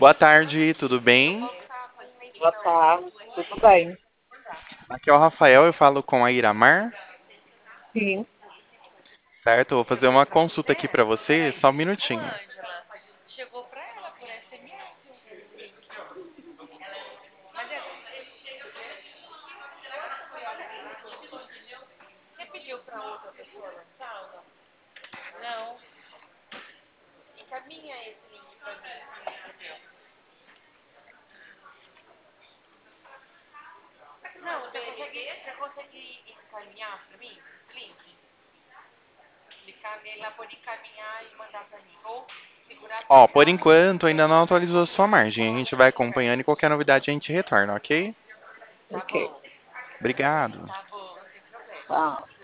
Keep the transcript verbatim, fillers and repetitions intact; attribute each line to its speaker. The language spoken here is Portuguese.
Speaker 1: Boa tarde, tudo bem?
Speaker 2: Boa tarde, tudo bem?
Speaker 1: Aqui é o Rafael, eu falo com a Iramar,
Speaker 2: Sim,
Speaker 1: certo? Eu vou fazer uma consulta aqui pra você, só um minutinho. Ó, por enquanto ainda não atualizou a sua margem. A gente vai acompanhando e qualquer novidade a gente retorna, ok?
Speaker 2: ok.
Speaker 1: Obrigado.
Speaker 2: Tá.